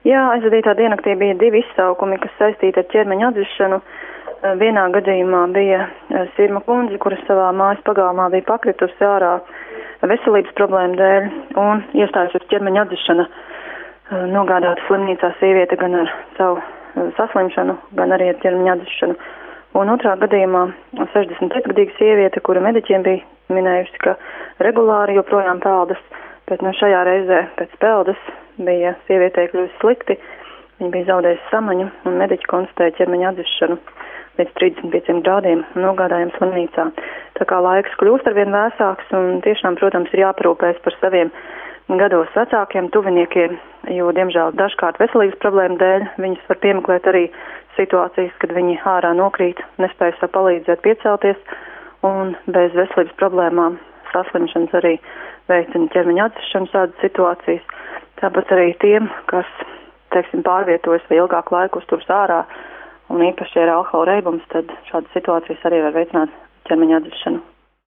Jā, aizvadītā diennaktī bija 2 izsaukumi, kas saistīti ar ķermeņa atzišanu. Vienā gadījumā bija Sirma kundze, kura savā mājas pagalmā bija pakritusi ārā veselības problēmu dēļ un iestājusies ķermeņa atzišana. Nogādāta slimnīcā sieviete gan ar savu saslimšanu, gan arī ar ķermeņa atzišanu. Un otrā gadījumā 65-gadīga sieviete, kura mediķiem bija minējusi, ka regulāri joprojām peldas, bet šajā reizē pēc peldas bija sievietei kļuvusi slikti. Viņa bija zaudējusi samaņu un mediķi konstatēja ķermeņa atzišanu līdz 35 grādiem un nogādājām slimnīcā. Tā kā laiks kļūst arvien vēsāks un tiešām, protams, ir jāparūpēs par saviem gados vecākiem tuviniekiem, jo, diemžēl, dažkārt veselības problēmu dēļ viņus var piemeklēt arī situācijas, kad viņi ārā nokrīt, nespēj sev palīdzēt piecelties un bez veselības problēmām saslimšanas arī veicina ķermeņa atzišanu šādas situācijas. Tāpat arī tiem, kas, pārvietojas vai ilgāku laiku uzturas ārā un īpaši ir alkohola reibums, tad šādas situācijas arī var veicināt ķermeņa atzišanu.